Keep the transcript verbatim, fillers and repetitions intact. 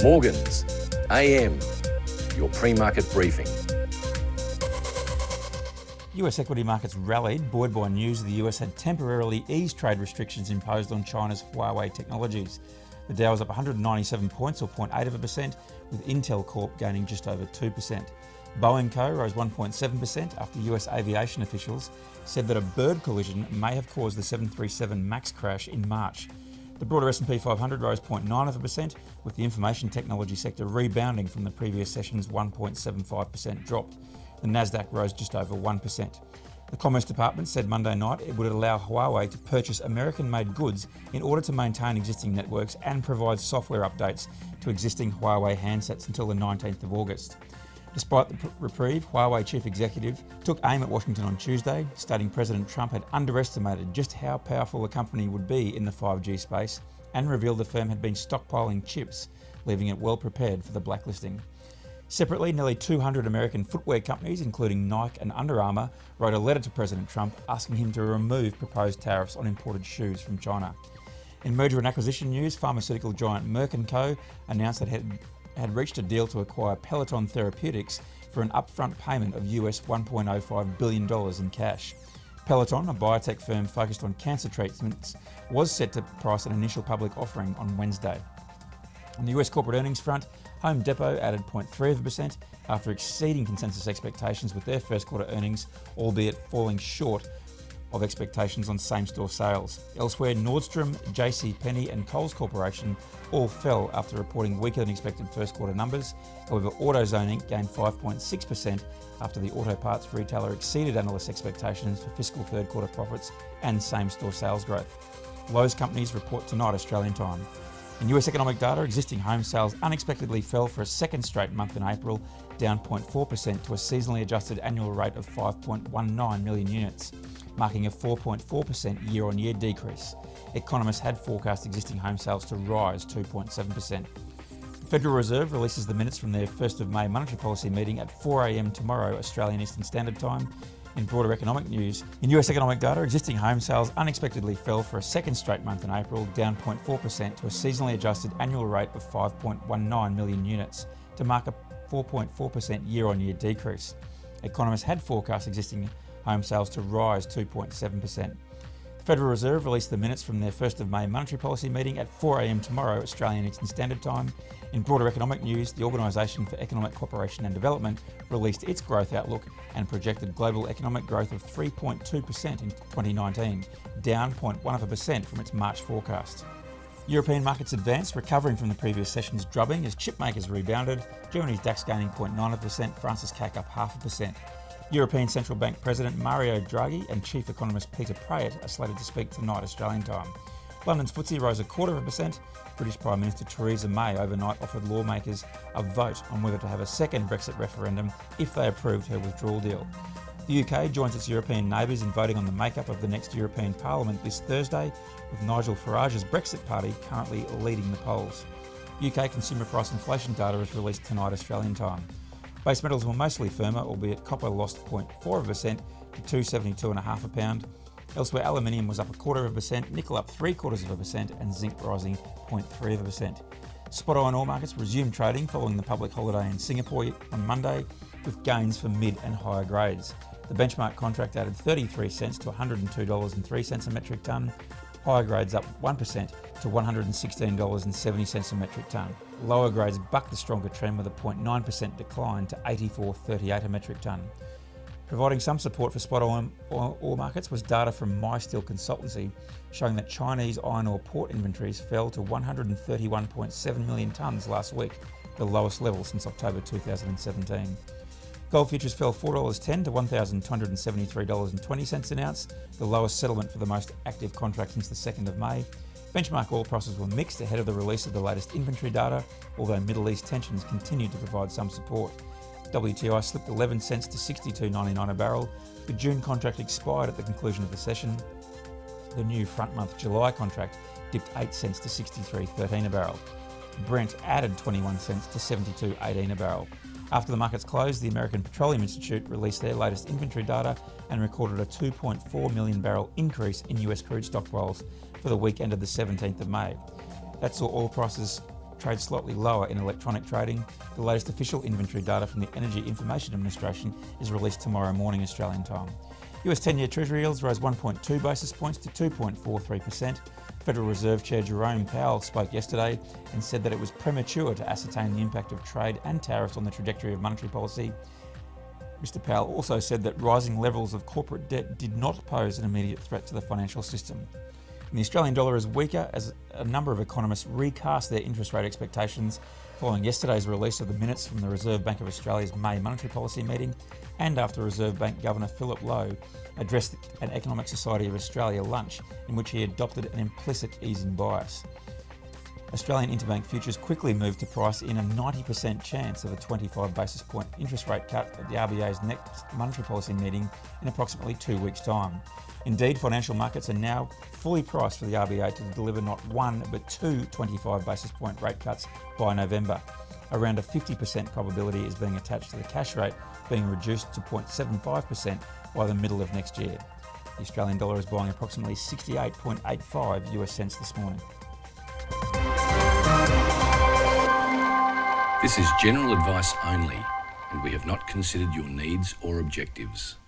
Morgans, A M, your pre-market briefing. U S equity markets rallied, buoyed by news the U S had temporarily eased trade restrictions imposed on China's Huawei technologies. The Dow was up one hundred ninety-seven points, or zero point eight of a percent, with Intel Corp gaining just over two percent. Boeing Co rose one point seven percent after U S aviation officials said that a bird collision may have caused the seven thirty-seven MAX crash in March. The broader S and P five hundred rose zero point nine of a percent, with the information technology sector rebounding from the previous session's one point seven five percent drop. The Nasdaq rose just over one percent. The Commerce Department said Monday night it would allow Huawei to purchase American-made goods in order to maintain existing networks and provide software updates to existing Huawei handsets until the nineteenth of August. Despite the reprieve, Huawei chief executive took aim at Washington on Tuesday, stating President Trump had underestimated just how powerful the company would be in the five G space and revealed the firm had been stockpiling chips, leaving it well prepared for the blacklisting. Separately, nearly two hundred American footwear companies, including Nike and Under Armour, wrote a letter to President Trump asking him to remove proposed tariffs on imported shoes from China. In merger and acquisition news, pharmaceutical giant Merck and Co announced that it had, had reached a deal to acquire Peloton Therapeutics for an upfront payment of U S one point oh five billion dollars in cash. Peloton, a biotech firm focused on cancer treatments, was set to price an initial public offering on Wednesday. On the U S corporate earnings front, Home Depot added zero point three of a percent after exceeding consensus expectations with their first quarter earnings, albeit falling short of expectations on same-store sales. Elsewhere, Nordstrom, J C Penney and Kohl's Corporation all fell after reporting weaker than expected first quarter numbers. However, AutoZone gained five point six percent after the auto parts retailer exceeded analyst expectations for fiscal third quarter profits and same-store sales growth. Lowe's companies report tonight Australian time. In U S economic data, existing home sales unexpectedly fell for a second straight month in April, down zero point four percent to a seasonally adjusted annual rate of five point one nine million units, marking a four point four percent year-on-year decrease. Economists had forecast existing home sales to rise two point seven percent. The Federal Reserve releases the minutes from their first of May monetary policy meeting at four a m tomorrow Australian Eastern Standard Time. In broader economic news, in U S economic data, existing home sales unexpectedly fell for a second straight month in April, down zero point four percent to a seasonally adjusted annual rate of five point one nine million units, to mark a four point four percent year-on-year decrease. Economists had forecast existing home sales to rise two point seven percent. The Federal Reserve released the minutes from their first of May monetary policy meeting at four a m tomorrow Australian Eastern Standard Time. In broader economic news, the Organisation for Economic Cooperation and Development released its growth outlook and projected global economic growth of three point two percent in twenty nineteen, down zero point one of a percent from its March forecast. European markets advanced, recovering from the previous session's drubbing as chip makers rebounded. Germany's DAX gaining zero point nine of a percent, France's C A C up half a percent. European Central Bank President Mario Draghi and Chief Economist Peter Praet are slated to speak tonight Australian time. London's F T S E rose a quarter of a percent. British Prime Minister Theresa May overnight offered lawmakers a vote on whether to have a second Brexit referendum if they approved her withdrawal deal. The U K joins its European neighbours in voting on the makeup of the next European Parliament this Thursday, with Nigel Farage's Brexit party currently leading the polls. U K consumer price inflation data is released tonight Australian time. Base metals were mostly firmer, albeit copper lost zero point four of a percent to two seventy-two and a half a pound. Elsewhere, aluminium was up a quarter of a percent, nickel up three quarters of a percent, and zinc rising zero point three of a percent. Spot iron ore markets resumed trading following the public holiday in Singapore on Monday, with gains for mid and higher grades. The benchmark contract added thirty-three cents to one hundred two dollars and three cents a metric tonne. Higher grades up one percent to one hundred sixteen dollars and seventy cents a metric tonne. Lower grades bucked the stronger trend with a zero point nine percent decline to eighty-four dollars and thirty-eight cents a metric tonne. Providing some support for spot iron ore markets was data from MySteel Consultancy showing that Chinese iron ore port inventories fell to one hundred thirty-one point seven million tonnes last week, the lowest level since October two thousand seventeen. Gold futures fell four dollars and ten cents to one thousand two hundred seventy-three dollars and twenty cents an ounce, the lowest settlement for the most active contract since the second of May. Benchmark oil prices were mixed ahead of the release of the latest inventory data, although Middle East tensions continued to provide some support. W T I slipped eleven cents to sixty-two ninety-nine a barrel. The June contract expired at the conclusion of the session. The new front month July contract dipped eight cents to sixty-three thirteen a barrel. Brent added twenty-one cents to seventy-two eighteen a barrel. After the markets closed, the American Petroleum Institute released their latest inventory data and recorded a two point four million barrel increase in U S crude stockpiles for the week ended the seventeenth of May. That saw oil prices trade slightly lower in electronic trading. The latest official inventory data from the Energy Information Administration is released tomorrow morning Australian time. U S ten-year Treasury yields rose one point two basis points to two point four three percent. Federal Reserve Chair Jerome Powell spoke yesterday and said that it was premature to ascertain the impact of trade and tariffs on the trajectory of monetary policy. Mister Powell also said that rising levels of corporate debt did not pose an immediate threat to the financial system. And the Australian dollar is weaker as a number of economists recast their interest rate expectations following yesterday's release of the minutes from the Reserve Bank of Australia's May monetary policy meeting and after Reserve Bank Governor Philip Lowe addressed an Economic Society of Australia lunch in which he adopted an implicit easing bias. Australian interbank futures quickly moved to price in a ninety percent chance of a twenty-five basis point interest rate cut at the R B A's next monetary policy meeting in approximately two weeks' time. Indeed, financial markets are now fully priced for the R B A to deliver not one but two twenty-five basis point rate cuts by November. Around a fifty percent probability is being attached to the cash rate being reduced to zero point seven five percent by the middle of next year. The Australian dollar is buying approximately sixty-eight point eight five US cents this morning. This is general advice only, and we have not considered your needs or objectives.